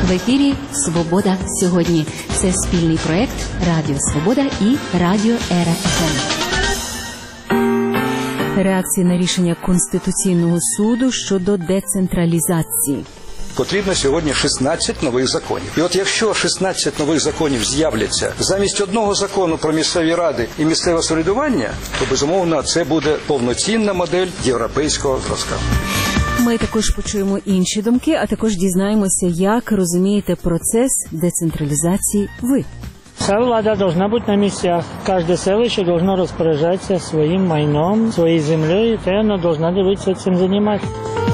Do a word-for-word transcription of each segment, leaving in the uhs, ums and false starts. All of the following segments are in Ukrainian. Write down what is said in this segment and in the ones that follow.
В ефірі «Свобода сьогодні». Це спільний проєкт Радіо Свобода і Радіо Ера еф ем. Реакції на рішення Конституційного суду щодо децентралізації. Потрібно сьогодні шістнадцять нових законів. І от якщо шістнадцять нових законів з'являться замість одного закону про місцеві ради і місцеве самоврядування, то, безумовно, це буде повноцінна модель європейського зразка. Ми також почуємо інші думки, а також дізнаємося, як розумієте процес децентралізації ви. Вся влада должна бути на місцях. Кожне селище должно розпоряджатися своїм майном, своєю землею, і вона должна дивитися цим займатися.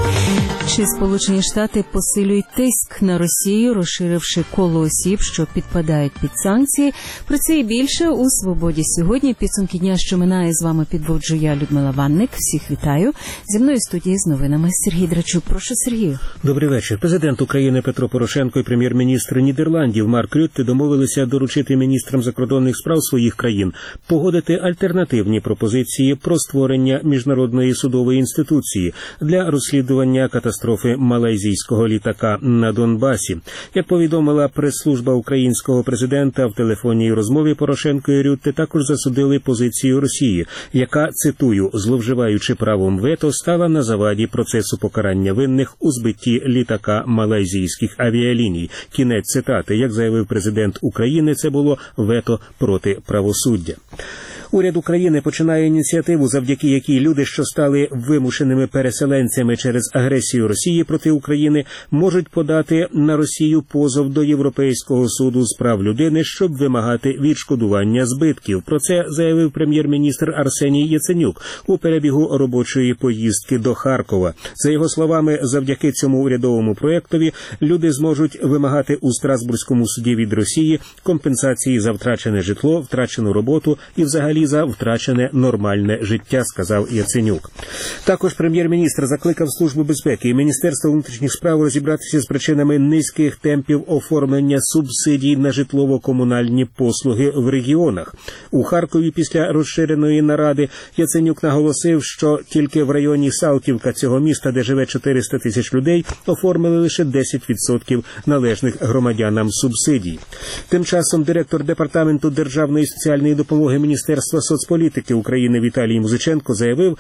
Чи Сполучені Штати посилюють тиск на Росію, розширивши коло осіб, що підпадають під санкції? Про це і більше у «Свободі сьогодні». Підсумки дня, що минає, з вами підводжу я, Людмила Ванник. Всіх вітаю. Зі мною в студії з новинами Сергій Драчук. Прошу, Сергію. Добрий вечір. Президент України Петро Порошенко і прем'єр-міністр Нідерландів Марк Рютте домовилися доручити міністрам закордонних справ своїх країн погодити альтернативні пропозиції про створення міжнародної судової інституції для розслідування катастрофи катастрофи малайзійського літака на Донбасі. Як повідомила прес-служба українського президента, в телефонній розмові Порошенко і Рютте також засудили позицію Росії, яка, цитую, зловживаючи правом вето, стала на заваді процесу покарання винних у збитті літака малайзійських авіаліній. Кінець цитати. Як заявив президент України, це було вето проти правосуддя. Уряд України починає ініціативу, завдяки якій люди, що стали вимушеними переселенцями через агресію Росії проти України, можуть подати на Росію позов до Європейського суду з прав людини, щоб вимагати відшкодування збитків. Про це заявив прем'єр-міністр Арсеній Яценюк у перебігу робочої поїздки до Харкова. За його словами, завдяки цьому урядовому проєктові люди зможуть вимагати у Страсбурзькому суді від Росії компенсації за втрачене житло, втрачену роботу і взагалі за втрачене нормальне життя, сказав Яценюк. Також прем'єр-міністр закликав Службу безпеки і Міністерство внутрішніх справ розібратися з причинами низьких темпів оформлення субсидій на житлово-комунальні послуги в регіонах. У Харкові після розширеної наради Яценюк наголосив, що тільки в районі Салтівка цього міста, де живе чотириста тисяч людей, оформили лише десять відсотків належних громадянам субсидій. Тим часом директор Департаменту державної соціальної допомоги Міністерства соцполітики України Віталій Музиченко заявив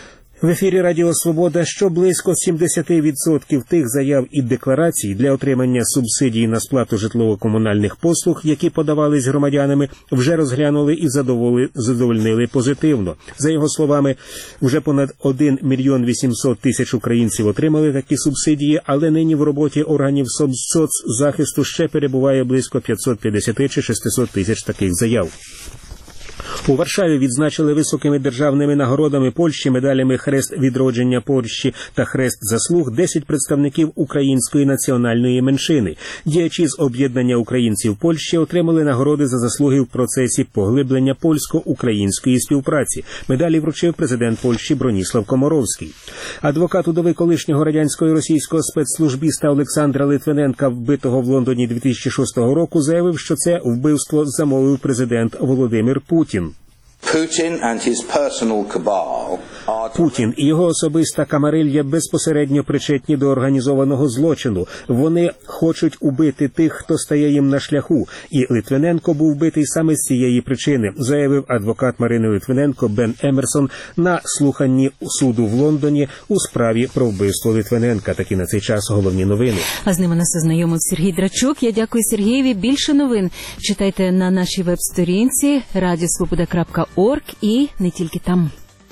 в ефірі Радіо Свобода, що близько сімдесят відсотків тих заяв і декларацій для отримання субсидій на сплату житлово-комунальних послуг, які подавались громадянами, вже розглянули і задовольнили позитивно. За його словами, вже понад один мільйон вісімсот тисяч українців отримали такі субсидії, але нині в роботі органів соцзахисту ще перебуває близько п'ятсот п'ятдесят чи шістсот тисяч таких заяв. У Варшаві відзначили високими державними нагородами Польщі, медалями «Хрест відродження Польщі» та «Хрест заслуг» десять представників української національної меншини. Діячі з об'єднання українців Польщі отримали нагороди за заслуги в процесі поглиблення польсько-української співпраці. Медалі вручив президент Польщі Броніслав Комаровський. Адвокат удови колишнього радянського і російського спецслужбіста Олександра Литвиненка, вбитого в Лондоні дві тисячі шостого року, заявив, що це вбивство замовив президент Володимир Путін. Путін і його особиста камарилья безпосередньо причетні до організованого злочину. Вони хочуть убити тих, хто стає їм на шляху. І Литвиненко був вбитий саме з цієї причини, заявив адвокат Марини Литвиненко Бен Емерсон на слуханні суду в Лондоні у справі про вбивство Литвиненка. Такі на цей час головні новини. А з ними нас ознайомив Сергій Драчук. Я дякую Сергієві. Більше новин читайте на нашій веб-сторінці радіосвобода крапка орг і не тільки там.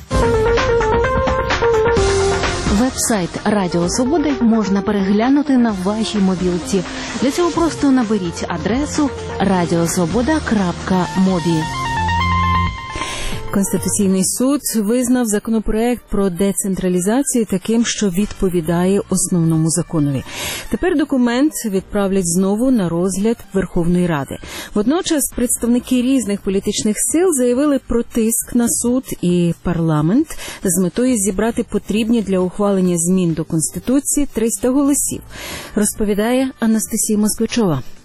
Веб-сайт Радіо Свободи можна переглянути на вашій мобілці. Для цього просто наберіть адресу радіосвобода крапка мобі. Конституційний суд визнав законопроект про децентралізацію таким, що відповідає основному законові. Тепер документ відправлять знову на розгляд Верховної Ради. Водночас представники різних політичних сил заявили про тиск на суд і парламент з метою зібрати потрібні для ухвалення змін до Конституції триста голосів, розповідає Анастасія Москвичова.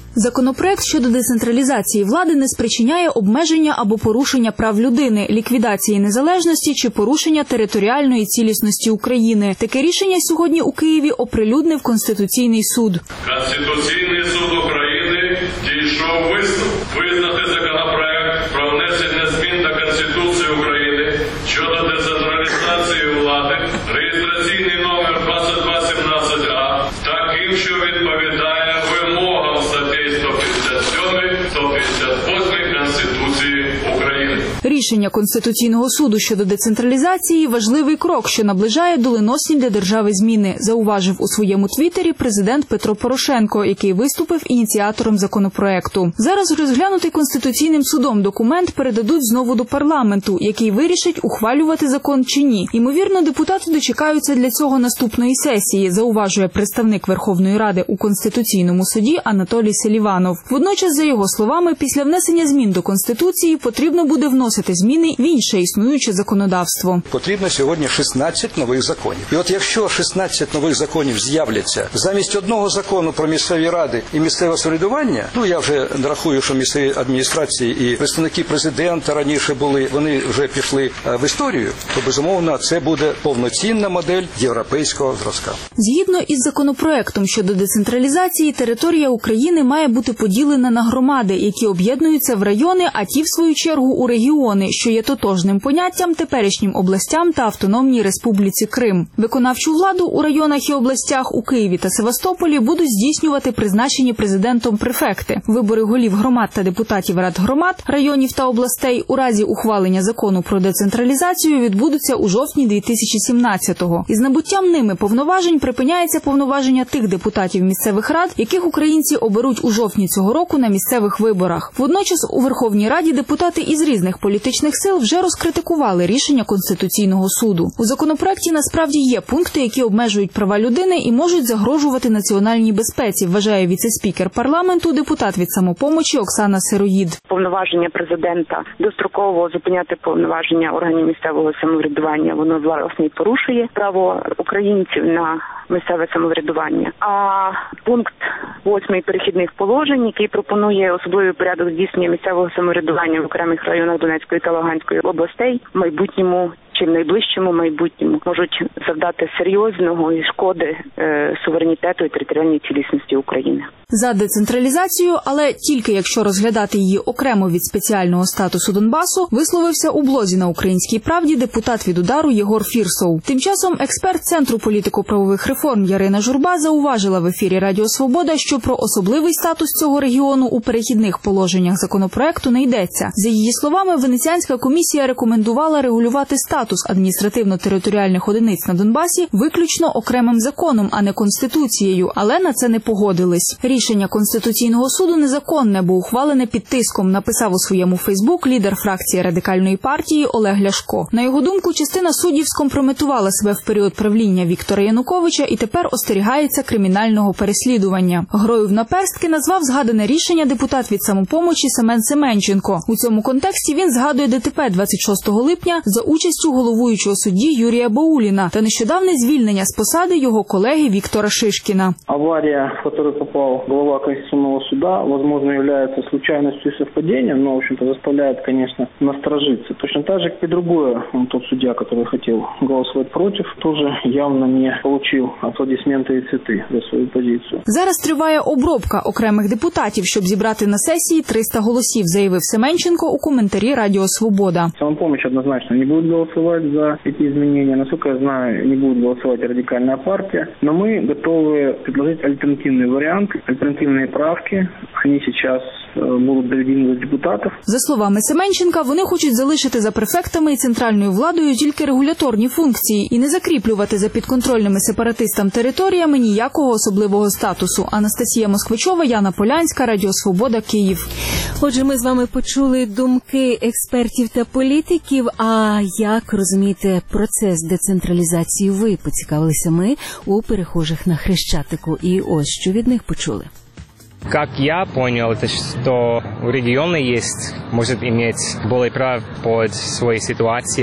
Законопроект щодо децентралізації влади не спричиняє обмеження або порушення прав людини, ліквідації незалежності чи порушення територіальної цілісності України. Таке рішення сьогодні у Києві оприлюднив Конституційний суд. Конституційний суд України дійшов висновку визнати законопроект про внесення змін до Конституції України щодо децентралізації влади, реєстраційний номер двадцять два сімнадцять А, таким, що відповідає вимогам статей сто п'ятдесят сім - сто п'ятдесят восьм Конституції України. Рішення Конституційного суду щодо децентралізації – важливий крок, що наближає доленосні для держави зміни, зауважив у своєму твіттері президент Петро Порошенко, який виступив ініціатором законопроекту. Зараз розглянутий Конституційним судом документ передадуть знову до парламенту, який вирішить, ухвалювати закон чи ні. Ймовірно, депутати дочекаються для цього наступної сесії, зауважує представник Верховної Ради у Конституційному суді Анатолій Селіванов. Водночас, за його словами, після внесення змін до Конституції потрібно буде вносити зміни в інше існуюче законодавство. Потрібно сьогодні шістнадцять нових законів. І от якщо шістнадцять нових законів з'являться замість одного закону про місцеві ради і місцеве самоврядування, ну я вже рахую, що місцеві адміністрації і представники президента раніше були, вони вже пішли в історію, то безумовно це буде повноцінна модель європейського зразка. Згідно із законопроектом щодо децентралізації, територія України має бути поділена на громади, які об'єднуються в райони, а ті, в свою чергу, у регіони, що є тотожним поняттям теперішнім областям та Автономній Республіці Крим. Виконавчу владу у районах і областях у Києві та Севастополі будуть здійснювати призначені президентом префекти. Вибори голів громад та депутатів рад громад, районів та областей у разі ухвалення закону про децентралізацію відбудуться у жовтні дві тисячі сімнадцятого. Із набуттям ними повноважень припиняється повноваження тих депутатів місцевих рад, яких українці оберуть у жовтні цього року на місцевих виборах. Водночас у Верховній Раді депутати із різних політичних сил вже розкритикували рішення Конституційного суду. У законопроекті насправді є пункти, які обмежують права людини і можуть загрожувати національній безпеці, вважає віце-спікер парламенту, депутат від «Самопомочі» Оксана Сироїд. Повноваження президента достроково зупиняти повноваження органів місцевого самоврядування, воно власне і порушує право українців на місцеве самоврядування. А пункт восьмий перехідних положень, який пропонує особливий порядок здійснення місцевого самоврядування в окремих районах Донецької та Луганської областей, в майбутньому чи в найближчому майбутньому можуть завдати серйозного і шкоди е, суверенітету і територіальній цілісності України. За децентралізацію, але тільки якщо розглядати її окремо від спеціального статусу Донбасу, висловився у блозі на Українській правді депутат від «Удару» Єгор Фірсов. Тим часом експерт Центру політико-правових реформ Ярина Журба зауважила в ефірі Радіо Свобода, що про особливий статус цього регіону у перехідних положеннях законопроекту не йдеться. За її словами, Венеціанська комісія рекомендувала регулювати статус адміністративно-територіальних одиниць на Донбасі виключно окремим законом, а не Конституцією, але на це не погодились. Рішення Конституційного суду незаконне, бо ухвалене під тиском, написав у своєму Фейсбук лідер фракції Радикальної партії Олег Ляшко. На його думку, частина суддів скомпрометувала себе в період правління Віктора Януковича і тепер остерігається кримінального переслідування. Грою в наперстки назвав згадане рішення депутат від «Самопомочі» Семен Семенченко. У цьому контексті він згадує ДТП двадцять шостого липня за участю головуючого судді Юрія Бауліна та нещодавне звільнення з посади його колеги Віктора Шишкіна. Авария, в которую попал глава Конституционного суда, возможно, является случайностью и совпадением, но, в общем-то, заставляет, конечно, насторожиться. Точно так же, как и другое, он, тот судья, который хотел голосовать против, тоже явно не получил аплодисменты и цветы за свою позицию. Зараз триває обробка окремих депутатів, щоб зібрати на сесії триста голосів, заявив Семенченко у коментарі Радіо Свобода. Самопомощь однозначно не будет голосовать за эти изменения. Насколько я знаю, не будет голосовать Радикальная партия. Но мы готовы предложить альтернативный вариант, альтернативные правки. Они сейчас будуть доведені до депутатів. За словами Семенченка, вони хочуть залишити за префектами і центральною владою тільки регуляторні функції і не закріплювати за підконтрольними сепаратистам територіями ніякого особливого статусу. Анастасія Москвичова, Яна Полянська, Радіо Свобода, Київ. Отже, ми з вами почули думки експертів та політиків. А як розумієте процес децентралізації ви? Поцікавилися ми у перехожих на Хрещатику. І ось що від них почули. Как я понял, это что у региона есть, может иметь более прав под своей ситуацией,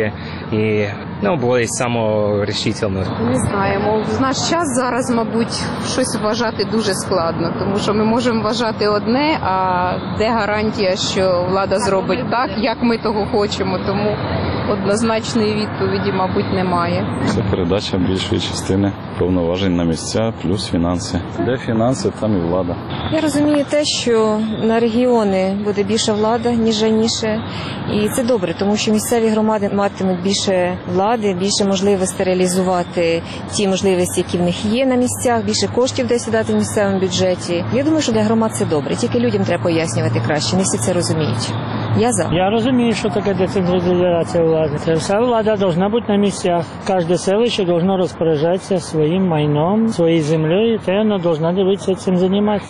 и, ну, более саморішительно. Не знаємо. В наш час зараз, мабуть, щось вважати дуже складно, тому що ми можемо вважати одне, а де гарантія, що влада зробить так, як ми того хочемо, тому однозначної відповіді, мабуть, немає. Це передача більшої частини повноважень на місця, плюс фінанси. Де фінанси, там і влада. Я розумію те, що на регіони буде більша влада, ніж раніше. І це добре, тому що місцеві громади матимуть більше влади, більше можливостей реалізувати ті можливості, які в них є на місцях, більше коштів де сідати в місцевому бюджеті. Я думаю, що для громад це добре, тільки людям треба пояснювати краще, не всі це розуміють. Я за. Я розумію, що таке децентралізація влади. Це вся влада повинна бути на місцях. Кожне селище повинно розпоряджатися своїм майном, своєю землею, і воно повинно дивитися цим займатися.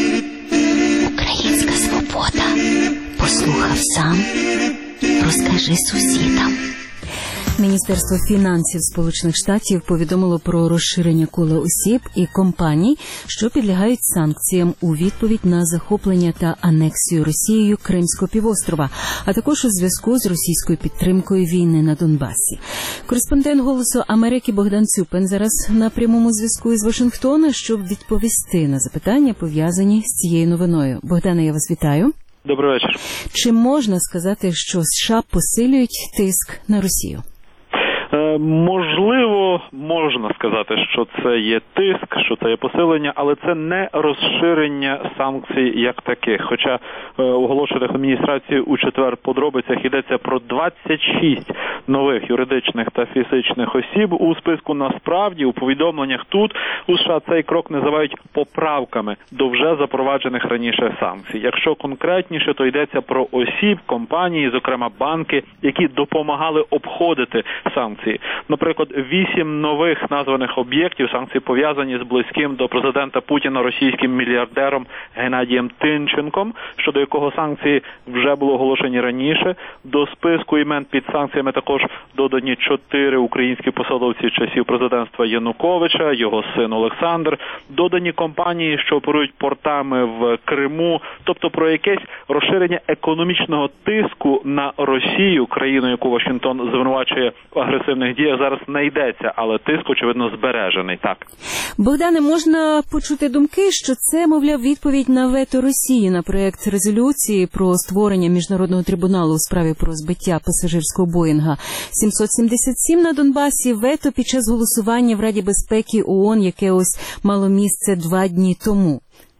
Українська свобода. Послухав сам, розкажи сусідам. Міністерство фінансів Сполучених Штатів повідомило про розширення кола осіб і компаній, що підлягають санкціям у відповідь на захоплення та анексію Росією Кримського півострова, а також у зв'язку з російською підтримкою війни на Донбасі. Кореспондент «Голосу Америки» Богдан Цюпин зараз на прямому зв'язку із Вашингтона, щоб відповісти на запитання, пов'язані з цією новиною. Богдане, я вас вітаю. Добрий вечір. Чи можна сказати, що США посилюють тиск на Росію? Е, можливо, можна сказати, що це є тиск, що це є посилення, але це не розширення санкцій як таких. Хоча е, у оголошених адміністрацією у четвер подробицях йдеться про двадцять шість нових юридичних та фізичних осіб у списку. Насправді, у повідомленнях тут у США цей крок називають поправками до вже запроваджених раніше санкцій. Якщо конкретніше, то йдеться про осіб, компанії, зокрема банки, які допомагали обходити санкції. Наприклад, вісім нових названих об'єктів санкцій пов'язані з близьким до президента Путіна російським мільярдером Геннадієм Тинченком, щодо якого санкції вже були оголошені раніше. До списку імен під санкціями також додані чотири українські посадовці часів президентства Януковича, його син Олександр, додані компанії, що оперують портами в Криму, тобто про якесь розширення економічного тиску на Росію, країну, яку Вашингтон звинувачує в агресивних діях, зараз не йдеться, але тиск, очевидно, збережений, так. Богдане, можна почути думки, що це, мовляв, відповідь на вето Росії на проєкт резолюції про створення Міжнародного трибуналу у справі про збиття пасажирського Боїнга сімсот сімдесят сім на Донбасі, вето під час голосування в Раді безпеки ООН, яке ось мало місце два дні тому.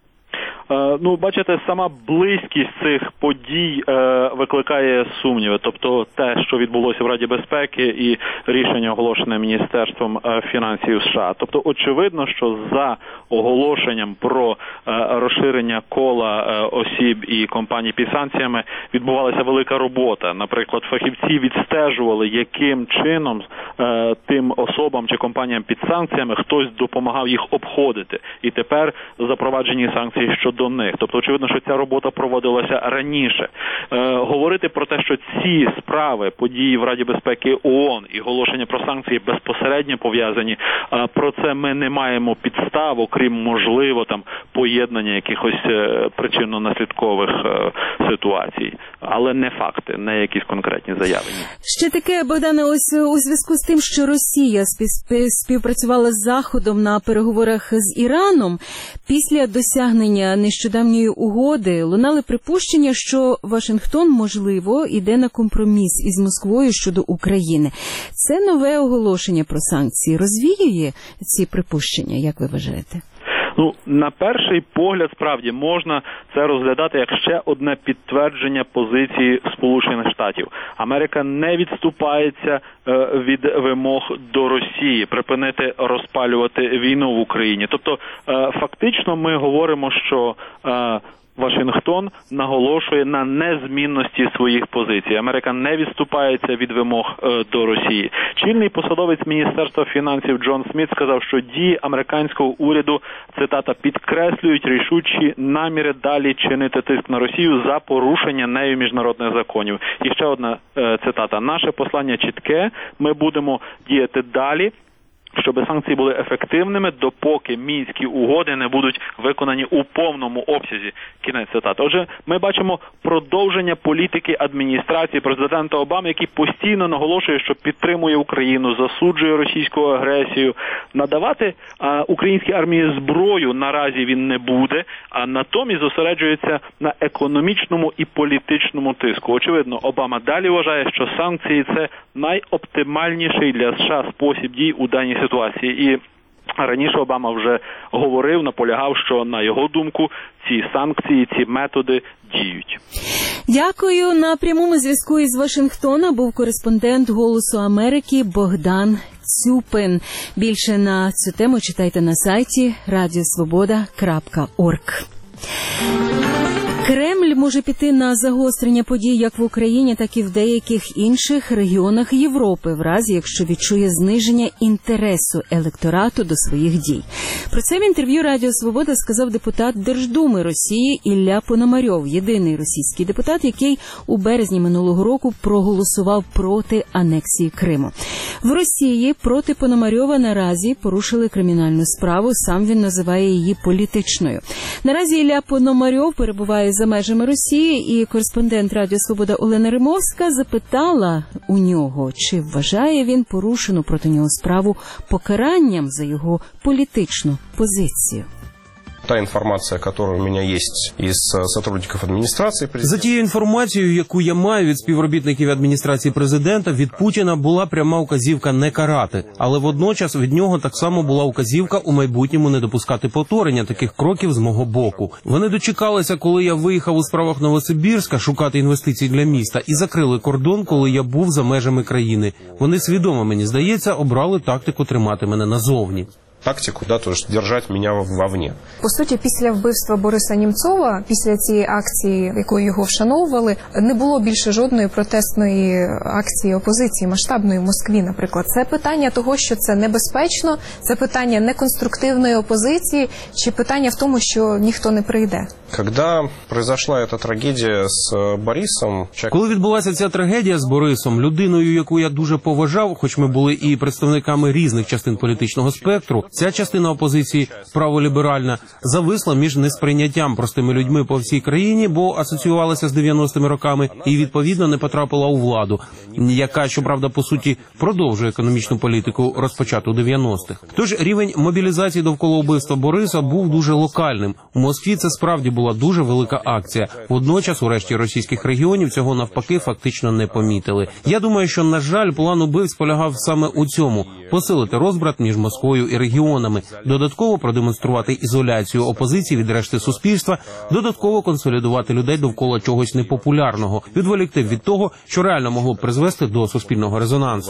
Ну, бачите, сама близькість цих подій е, викликає сумніви. Тобто те, що відбулося в Раді безпеки і рішення, оголошене Міністерством е, фінансів США. Тобто, очевидно, що за оголошенням про е, розширення кола е, осіб і компаній під санкціями відбувалася велика робота. Наприклад, фахівці відстежували, яким чином е, тим особам чи компаніям під санкціями хтось допомагав їх обходити. І тепер запроваджені санкції щодо до них. Тобто, очевидно, що ця робота проводилася раніше. Е, говорити про те, що ці справи, події в Раді безпеки ООН і оголошення про санкції безпосередньо пов'язані, е, про це ми не маємо підстав, окрім, можливо, там, поєднання якихось е, причинно-наслідкових е, ситуацій. Але не факти, не якісь конкретні заяви. Ще таке, Богдане, ось у зв'язку з тим, що Росія співпрацювала з Заходом на переговорах з Іраном, після досягнення нещодавньої угоди лунали припущення, що Вашингтон, можливо, іде на компроміс із Москвою щодо України. Це нове оголошення про санкції розвіює ці припущення, як ви вважаєте? Ну, на перший погляд, справді, можна це розглядати як ще одне підтвердження позиції Сполучених Штатів. Америка не відступається е, від вимог до Росії припинити розпалювати війну в Україні. Тобто, е, фактично, ми говоримо, що е, Вашингтон наголошує на незмінності своїх позицій. Америка не відступається від вимог е, до Росії. Чільний посадовець Міністерства фінансів Джон Сміт сказав, що дії американського уряду, цитата, підкреслюють рішучі наміри далі чинити тиск на Росію за порушення нею міжнародних законів. І ще одна е, цитата. Наше послання чітке, ми будемо діяти далі щоб санкції були ефективними, допоки мінські угоди не будуть виконані у повному обсязі. Кінець цитати. Отже, ми бачимо продовження політики адміністрації президента Обами, який постійно наголошує, що підтримує Україну, засуджує російську агресію. Надавати а, українській армії зброю наразі він не буде, а натомість зосереджується на економічному і політичному тиску. Очевидно, Обама далі вважає, що санкції – це найоптимальніший для США спосіб дій у даній ситуації. І раніше Обама вже говорив, наполягав, що, на його думку, ці санкції, ці методи діють. Дякую. На прямому зв'язку із Вашингтона був кореспондент «Голосу Америки» Богдан Цюпин. Більше на цю тему читайте на сайті радіосвобода крапка орг. Кремль може піти на загострення подій як в Україні, так і в деяких інших регіонах Європи, в разі якщо відчує зниження інтересу електорату до своїх дій. Про це в інтерв'ю Радіо Свобода сказав депутат Держдуми Росії Ілля Пономарьов, єдиний російський депутат, який у березні минулого року проголосував проти анексії Криму. В Росії проти Пономарьова наразі порушили кримінальну справу, сам він називає її політичною. Наразі Ілля Пономарьов перебуває за межами Росії, і кореспондент Радіо Свобода Олена Римовська запитала у нього, чи вважає він порушену проти нього справу покаранням за його політичну позицію. Та інформація, яка у мене є із сотрудників адміністрації президента. За тією інформацією, яку я маю від співробітників адміністрації президента, від Путіна була пряма указівка не карати. Але водночас від нього так само була указівка у майбутньому не допускати повторення таких кроків з мого боку. Вони дочекалися, коли я виїхав у справах Новосибірська шукати інвестицій для міста, і закрили кордон, коли я був за межами країни. Вони свідомо, мені здається, обрали тактику тримати мене назовні. Тактику, да, тож держать мене вовне. По суті, після вбивства Бориса Німцова, після цієї акції, якою його вшановували, не було більше жодної протестної акції опозиції, масштабної в Москві, наприклад. Це питання того, що це небезпечно, це питання неконструктивної опозиції, чи питання в тому, що ніхто не прийде? Коли произошла ця трагедія з Борисом... Коли відбулася ця трагедія з Борисом, людиною, яку я дуже поважав, хоч ми були і представниками різних частин політичного спектру, ця частина опозиції, праволіберальна, зависла між несприйняттям простими людьми по всій країні, бо асоціювалася з дев'яностими роками і, відповідно, не потрапила у владу, яка, щоправда, по суті, продовжує економічну політику, розпочату у дев'яностих. Тож рівень мобілізації довкола вбивства Бориса був дуже локальним. У Москві це справді була дуже велика акція. Водночас, у решті російських регіонів цього навпаки фактично не помітили. Я думаю, що, на жаль, план убивць полягав саме у цьому – посилити розбрат між Москвою і регіонами, додатково продемонструвати ізоляцію опозиції від решти суспільства, додатково консолідувати людей довкола чогось непопулярного, відволікти від того, що реально могло б призвести до суспільного резонансу.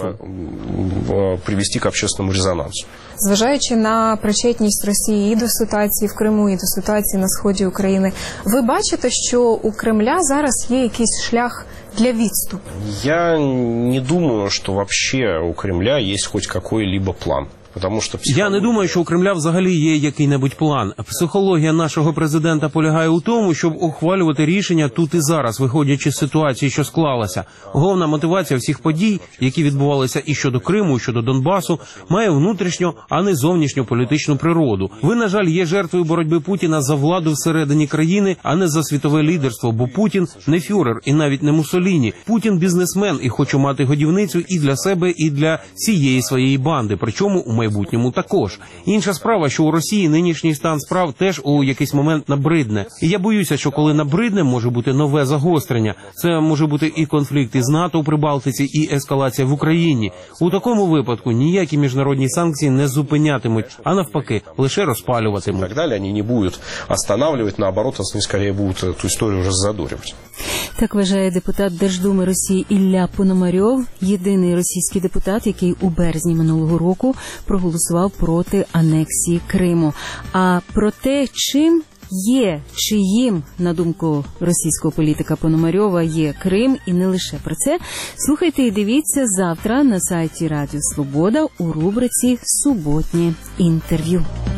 Привести к общественному резонансу. Зважаючи на причетність Росії і до ситуації в Криму, і до ситуації на сході України, ви бачите, що у Кремля зараз є якийсь шлях для відступу? Я не думаю, що вообще у Кремля є хоч який-либо план. Потому що психологія... Я не думаю, що у Кремля взагалі є який-небудь план. Психологія нашого президента полягає у тому, щоб ухвалювати рішення тут і зараз, виходячи з ситуації, що склалася. Головна мотивація всіх подій, які відбувалися і щодо Криму, і щодо Донбасу, має внутрішню, а не зовнішню політичну природу. Ви, на жаль, є жертвою боротьби Путіна за владу всередині країни, а не за світове лідерство, бо Путін не фюрер і навіть не Муссоліні. Путін бізнесмен і хоче мати годівницю і для себе, і для всієї своєї банди, причому у майбутньому також. Інша справа, що у Росії нинішній стан справ теж у якийсь момент набридне. І я боюся, що коли набридне, може бути нове загострення. Це може бути і конфлікт із НАТО у Прибалтиці, і ескалація в Україні. У такому випадку ніякі міжнародні санкції не зупинятимуть, а навпаки, лише розпалюватимуть. Так далі вони не будуть останавливати, наоборот, вони скоріше будуть цю історію вже задурювати. Так вважає депутат Держдуми Росії Ілля Пономарьов, єдиний російський депутат, який у березні минулого року проголосував проти анексії Криму. А про те, чим є, чиїм, на думку російського політика Пономарьова, є Крим, і не лише про це, слухайте і дивіться завтра на сайті Радіо Свобода у рубриці «Суботнє інтерв'ю».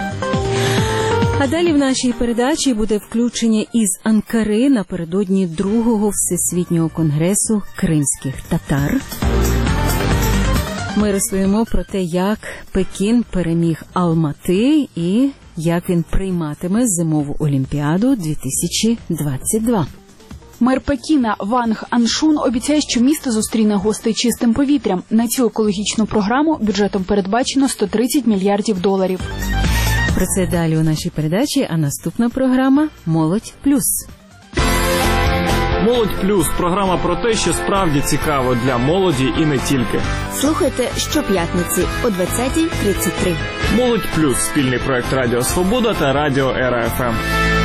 А далі в нашій передачі буде включення із Анкари напередодні другого Всесвітнього конгресу кримських татар. Ми розповімо про те, як Пекін переміг Алмати і як він прийматиме зимову олімпіаду дві тисячі двадцять два. Мер Пекіна Ванг Аншун обіцяє, що місто зустріне гостей чистим повітрям. На цю екологічну програму бюджетом передбачено сто тридцять мільярдів доларів. Про це далі у нашій передачі, а наступна програма «Молодь плюс». «Молодь плюс» – програма про те, що справді цікаво для молоді і не тільки. Слухайте щоп'ятниці о двадцятій тридцять три. «Молодь плюс» – спільний проект Радіо Свобода та Радіо Ера Еф Ем.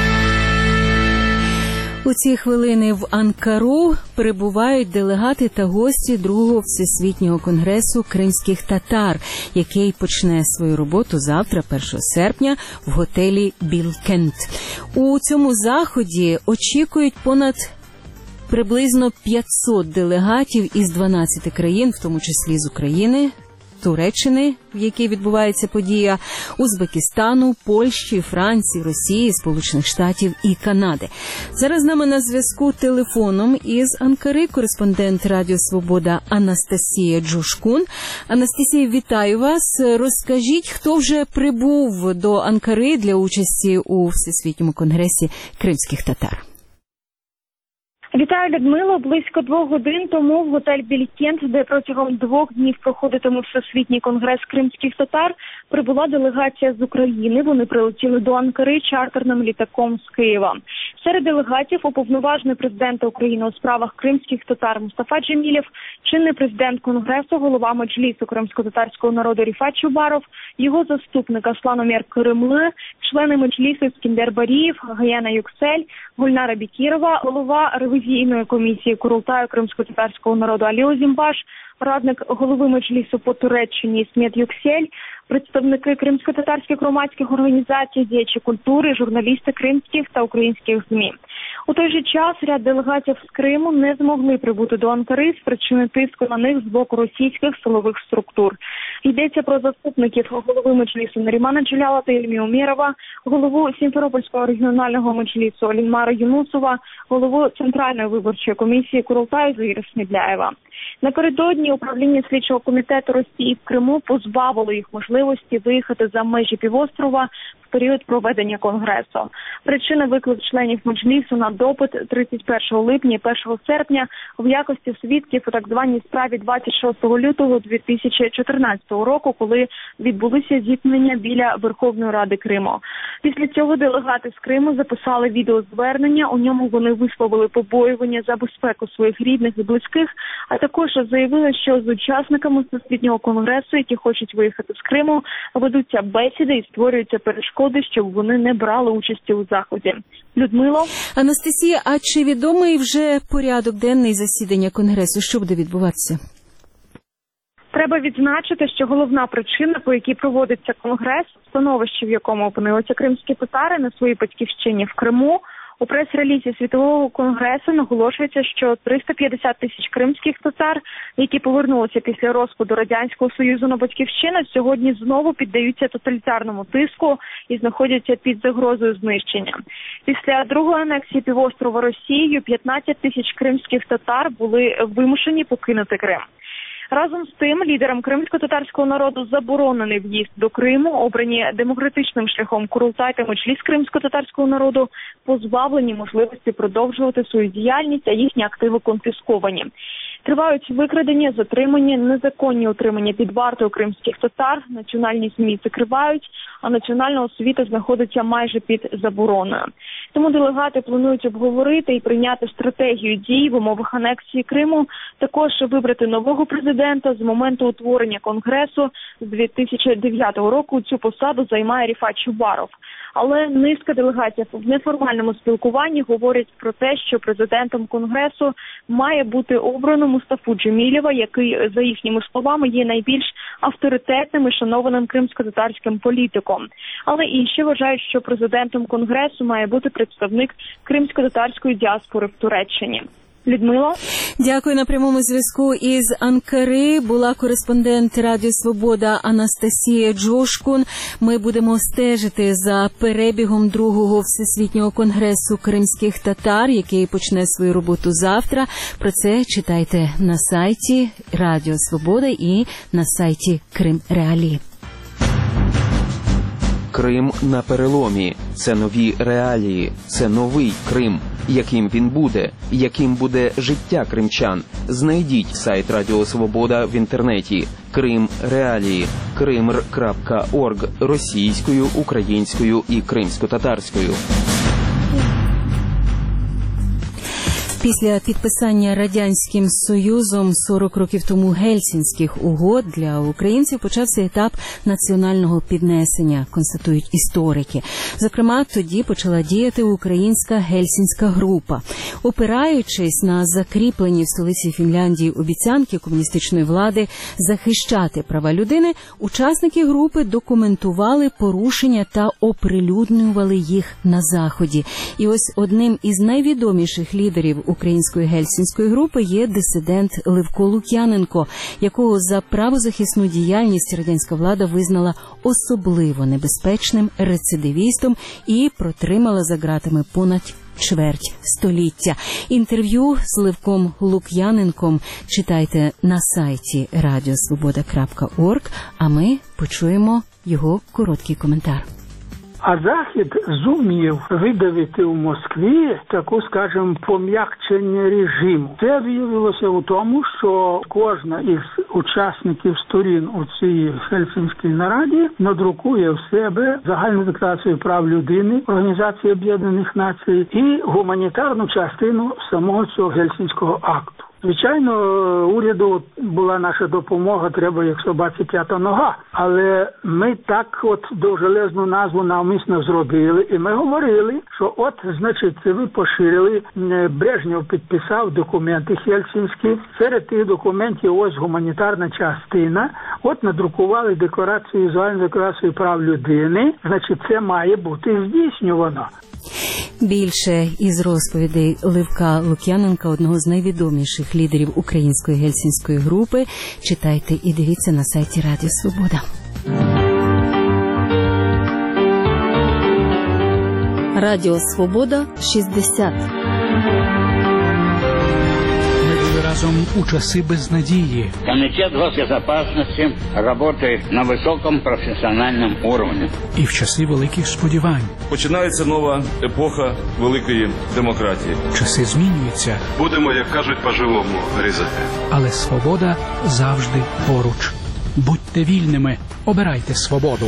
У ці хвилини в Анкару прибувають делегати та гості другого Всесвітнього конгресу кримських татар, який почне свою роботу завтра, першого серпня, в готелі «Білкент». У цьому заході очікують понад приблизно п'ятсот делегатів із дванадцяти країн, в тому числі з України, Туреччини, в якій відбувається подія, Узбекистану, Польщі, Франції, Росії, Сполучених Штатів і Канади. Зараз з нами на зв'язку телефоном із Анкари кореспондент Радіо Свобода Анастасія Джушкун. Анастасія, вітаю вас. Розкажіть, хто вже прибув до Анкари для участі у Всесвітньому конгресі кримських татар? Вітаю, Людмило. Близько двох годин тому в готель «Білкент», де протягом двох днів проходитиме Всесвітній конгрес кримських татар, прибула делегація з України. Вони прилетіли до Анкари чартерним літаком з Києва. Серед делегатів уповноважений президента України у справах кримських татар Мустафа Джемілєв, чинний президент конгресу, голова меджлісу кримсько-татарського народу Ріфат Чубаров, його заступник Аслан Кремли, члени меджлісу Іскендер Барієв, Гаяна Юксель, Гульнара Бікірова, голова ревізійної комісії Курултаю кримсько-татарського народу Алі Озімбаш, радник голови меджлісу по Туреччині Ісмет Юксель, представники кримсько-татарських громадських організацій, діячі культури, журналісти кримських та українських ЗМІ. У той же час ряд делегатів з Криму не змогли прибути до Анкари з причини тиску на них з боку російських силових структур. Йдеться про заступників голови меджлісу Нарімана Джелялова та Ільмі Умєрова, голову Сімферопольського регіонального меджлісу Алінмара Юнусова, голову Центральної виборчої комісії Курултаю Заїра Смідляєва. Напередодні управління слідчого комітету Росії в Криму позбавило їх можливості виїхати за межі півострова в період проведення конгресу. Причина – виклик членів меджлісу на допит тридцять першого липня і першого серпня в якості свідків у так званій справі двадцять шостого лютого дві тисячі чотирнадцятого року, коли відбулися зіткнення біля Верховної Ради Криму. Після цього делегати з Криму записали відеозвернення, у ньому вони висловили побоювання за безпеку своїх рідних і близьких, а також заявили, що з учасниками Всесвітнього конгресу, які хочуть виїхати з Криму, ведуться бесіди і створюються перешкоди, щоб вони не брали участі у заході. Людмило. Анастасія, а чи відомий вже порядок денний засідання конгресу? Що буде відбуватися? Треба відзначити, що головна причина, по якій проводиться конгрес, становище, в якому опинилися кримські татари на своїй батьківщині в Криму. У прес-релізі Світового конгресу наголошується, що триста п'ятдесят тисяч кримських татар, які повернулися після розпаду Радянського Союзу на батьківщину, сьогодні знову піддаються тоталітарному тиску і знаходяться під загрозою знищення. Після другої анексії півострова Росією п'ятнадцять тисяч кримських татар були вимушені покинути Крим. Разом з тим, лідерам кримсько-татарського народу заборонений в'їзд до Криму, обрані демократичним шляхом Курултай та меджліс кримсько-татарського народу, позбавлені можливості продовжувати свою діяльність, а їхні активи конфісковані. Тривають викрадення, затримання, незаконні утримання під вартою кримських татар, національні ЗМІ закривають, а національна освіта знаходиться майже під забороною. Тому делегати планують обговорити і прийняти стратегію дій в умовах анексії Криму, також вибрати нового президента. З моменту утворення Конгресу з дві тисячі дев'ятого року цю посаду займає Ріфат Чубаров. Але низка делегатів в неформальному спілкуванні говорять про те, що президентом Конгресу має бути обрано Мустафу Джемілєва, який, за їхніми словами, є найбільш авторитетним і шанованим кримсько-татарським політиком. Але інші вважають, що президентом Конгресу має бути представник кримсько-татарської діаспори в Туреччині. Людмила. Дякую. На прямому зв'язку із Анкари була кореспондент Радіо Свобода Анастасія Джошкун. Ми будемо стежити за перебігом другого Всесвітнього конгресу кримських татар, який почне свою роботу завтра. Про це читайте на сайті Радіо Свобода і на сайті Крим Реалії. Крим на переломі. Це нові реалії. Це новий Крим. Яким він буде? Яким буде життя кримчан? Знайдіть сайт Радіо Свобода в інтернеті. Крим Реалії. кримр крапка орг російською, українською і кримсько-татарською. Після підписання Радянським Союзом сорок років тому Гельсінських угод для українців почався етап національного піднесення, констатують історики. Зокрема, тоді почала діяти українська Гельсінська група. Опираючись на закріплені в столиці Фінляндії обіцянки комуністичної влади захищати права людини, учасники групи документували порушення та оприлюднювали їх на Заході. І ось одним із найвідоміших лідерів української гельсінської групи є дисидент Левко Лук'яненко, якого за правозахисну діяльність радянська влада визнала особливо небезпечним рецидивістом і протримала за ґратами понад чверть століття. Інтерв'ю з Левком Лук'яненком читайте на сайті радіо свобода крапка орг, а ми почуємо його короткий коментар. А Захід зумів видавити у Москві таку, скажімо, пом'якчення режиму. Це виявилося у тому, що кожна із учасників сторін у цій Гельсінській нараді надрукує в себе загальну декларацію прав людини Організації Об'єднаних Націй і гуманітарну частину самого цього Гельсінського акту. Звичайно, уряду була наша допомога, треба як собаці п'ята нога. Але ми так от довжелезну назву навмисно зробили, і ми говорили, що от, значить, ви поширили, Брежнєв підписав документи Гельсінські, серед тих документів ось гуманітарна частина, от надрукували декларацію, загальну декларацію прав людини, значить, це має бути здійснювано. Більше із розповідей Левка Лук'яненка, одного з найвідоміших лідерів української гельсінської групи, читайте і дивіться на сайті Радіо Свобода. Радіо Свобода шістдесят. Разом у часи безнадії. Комитет госбезопасности работает на высоком профессиональном уровне. І в часи великих сподівань. Починається нова епоха великої демократії. Часи змінюються. Будемо, як кажуть, по-живому різати. Але свобода завжди поруч. Будьте вільними, обирайте свободу.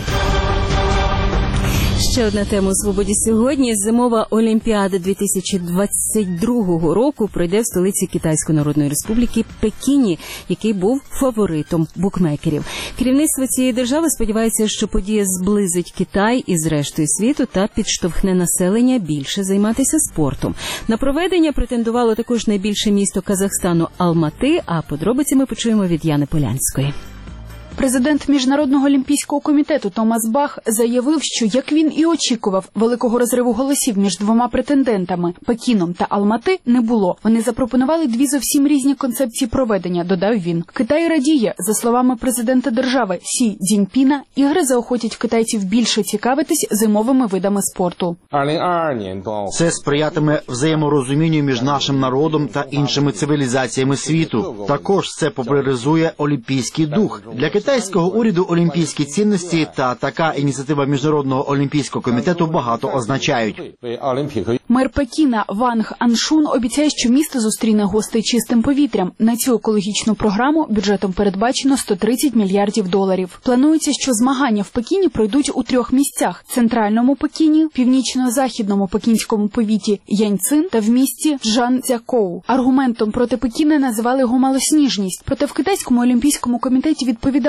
Ще одна тема у «Свободі» сьогодні. Зимова Олімпіада дві тисячі двадцять другого року пройде в столиці Китайської Народної Республіки Пекіні, який був фаворитом букмекерів. Керівництво цієї держави сподівається, що подія зблизить Китай із рештою світу та підштовхне населення більше займатися спортом. На проведення претендувало також найбільше місто Казахстану Алмати, а подробиці ми почуємо від Яни Полянської. Президент Міжнародного олімпійського комітету Томас Бах заявив, що, як він і очікував, великого розриву голосів між двома претендентами – Пекіном та Алмати – не було. Вони запропонували дві зовсім різні концепції проведення, додав він. Китай радіє. За словами президента держави Сі Цзіньпіна, ігри заохотять китайців більше цікавитись зимовими видами спорту. Це сприятиме взаєморозумінню між нашим народом та іншими цивілізаціями світу. Також це популяризує олімпійський дух. Для китайського уряду олімпійські цінності та така ініціатива Міжнародного олімпійського комітету багато означають. Мер Пекіна Ванг Аншун обіцяє, що місто зустріне гостей чистим повітрям. На цю екологічну програму бюджетом передбачено сто тридцять мільярдів доларів. Планується, що змагання в Пекіні пройдуть у трьох місцях – центральному Пекіні, північно-західному пекінському повіті Яньцин та в місті Чжанцзякоу. Аргументом проти Пекіна називали його малосніжність. Проте в Китайському олімпійському комітеті відповідали,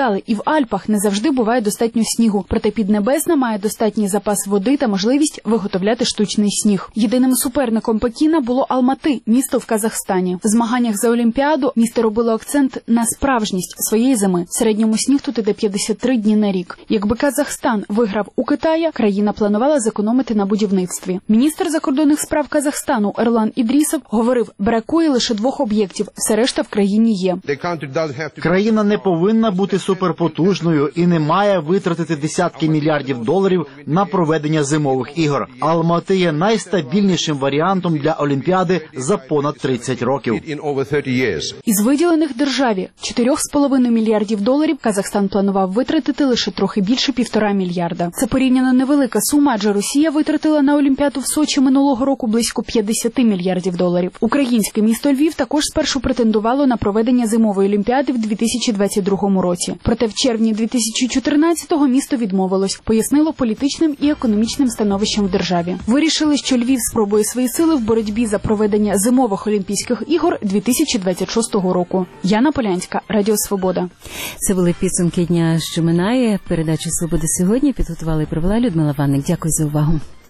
додали, і в Альпах не завжди буває достатньо снігу, проте Піднебесна має достатній запас води та можливість виготовляти штучний сніг. Єдиним суперником Пекіна було Алмати, місто в Казахстані. В змаганнях за Олімпіаду місто робило акцент на справжність своєї зими. В середньому сніг тут іде п'ятдесят три дні на рік. Якби Казахстан виграв у Китая, країна планувала зекономити на будівництві. Міністр закордонних справ Казахстану Ерлан Ідрісов говорив, бракує лише двох об'єктів, все решта в країні є. Країна не повинна бути суперпотужною і не має витратити десятки мільярдів доларів на проведення зимових ігор. Алмати є найстабільнішим варіантом для Олімпіади за понад тридцять років. Із виділених державі чотири з половиною мільярдів доларів Казахстан планував витратити лише трохи більше півтора мільярда. Це порівняно невелика сума, адже Росія витратила на Олімпіаду в Сочі минулого року близько п'ятдесят мільярдів доларів. Українське місто Львів також спершу претендувало на проведення зимової Олімпіади в дві тисячі двадцять другому році. Проте в червні дві тисячі чотирнадцятого місто відмовилось, пояснило політичним і економічним становищем в державі. Вирішили, що Львів спробує свої сили в боротьбі за проведення зимових Олімпійських ігор дві тисячі двадцять шостого року. Яна Полянська, Радіо Свобода. Це були підсумки дня, що минає. Передачу «Свобода сьогодні» підготували і провела Людмила Ванник. Дякую за увагу.